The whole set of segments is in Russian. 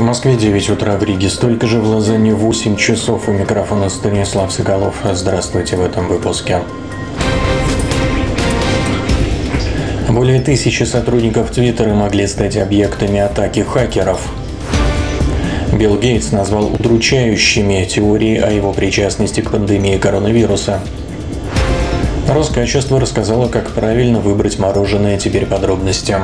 Москве 9 утра, в Риге столько же, в Лозанне 8 часов. У микрофона Станислав Соколов. Здравствуйте в этом выпуске. Более 1000 сотрудников Твиттера могли стать объектами атаки хакеров. Билл Гейтс назвал удручающими теории о его причастности к пандемии коронавируса. Роскачество рассказало, как правильно выбрать мороженое. Теперь подробности.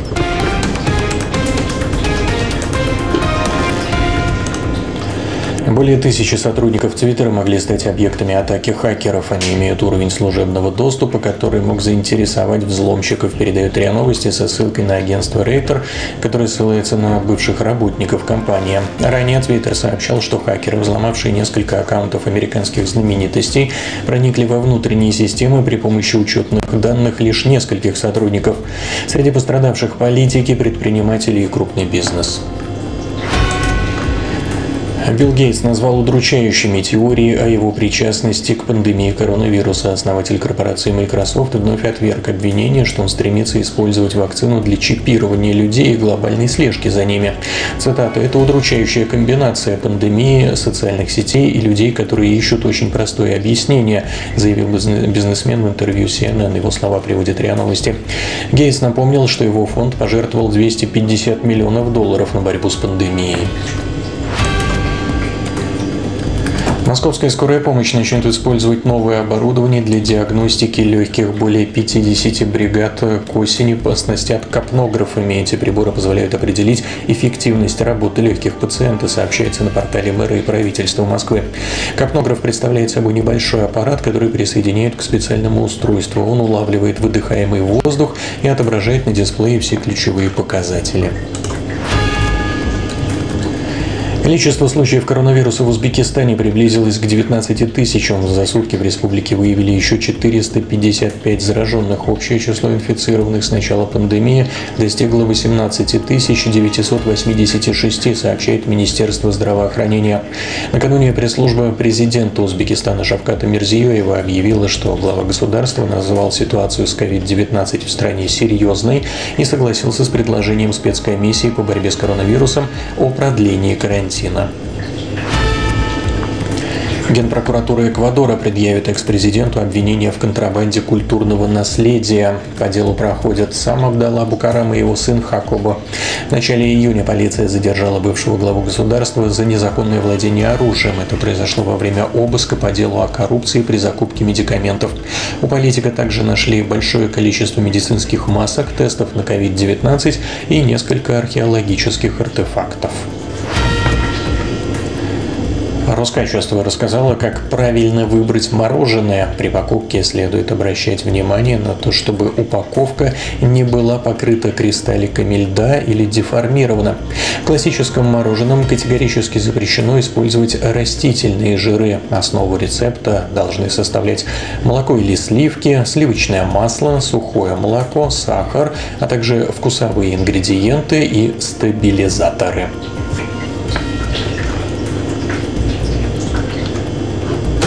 Более 1000 сотрудников Твиттера могли стать объектами атаки хакеров. Они имеют уровень служебного доступа, который мог заинтересовать взломщиков, передает РИА Новости со ссылкой на агентство Рейтер, которое ссылается на бывших работников компании. Ранее Твиттер сообщал, что хакеры, взломавшие несколько аккаунтов американских знаменитостей, проникли во внутренние системы при помощи учетных данных лишь нескольких сотрудников. Среди пострадавших политики, предприниматели и крупный бизнес. Билл Гейтс назвал удручающими теории о его причастности к пандемии коронавируса. Основатель корпорации Microsoft вновь отверг обвинение, что он стремится использовать вакцину для чипирования людей и глобальной слежки за ними. Цитата: «Это удручающая комбинация пандемии, социальных сетей и людей, которые ищут очень простое объяснение», заявил бизнесмен в интервью CNN. Его слова приводит РИА Новости. Гейтс напомнил, что его фонд пожертвовал $250 миллионов на борьбу с пандемией. Московская скорая помощь начнет использовать новое оборудование для диагностики легких. Более 50 бригад к осени оснастят капнографами. Эти приборы позволяют определить эффективность работы легких пациента, сообщается на портале мэра и правительства Москвы. Капнограф представляет собой небольшой аппарат, который присоединяют к специальному устройству. Он улавливает выдыхаемый воздух и отображает на дисплее все ключевые показатели. Количество случаев коронавируса в Узбекистане приблизилось к 19 тысячам. За сутки в республике выявили еще 455 зараженных. Общее число инфицированных с начала пандемии достигло 18 986, сообщает Министерство здравоохранения. Накануне пресс-служба президента Узбекистана Шавката Мирзиёева объявила, что глава государства назвал ситуацию с COVID-19 в стране серьезной и согласился с предложением спецкомиссии по борьбе с коронавирусом о продлении карантина. Генпрокуратура Эквадора предъявит экс-президенту обвинения в контрабанде культурного наследия. По делу проходят сам Абдалла Букарам и его сын Хакоба. В начале июня полиция задержала бывшего главу государства за незаконное владение оружием. Это произошло во время обыска по делу о коррупции при закупке медикаментов. У политика также нашли большое количество медицинских масок, тестов на COVID-19 и несколько археологических артефактов. Роскачество рассказало, как правильно выбрать мороженое. При покупке следует обращать внимание на то, чтобы упаковка не была покрыта кристалликами льда или деформирована. В классическом мороженом категорически запрещено использовать растительные жиры. Основу рецепта должны составлять молоко или сливки, сливочное масло, сухое молоко, сахар, а также вкусовые ингредиенты и стабилизаторы.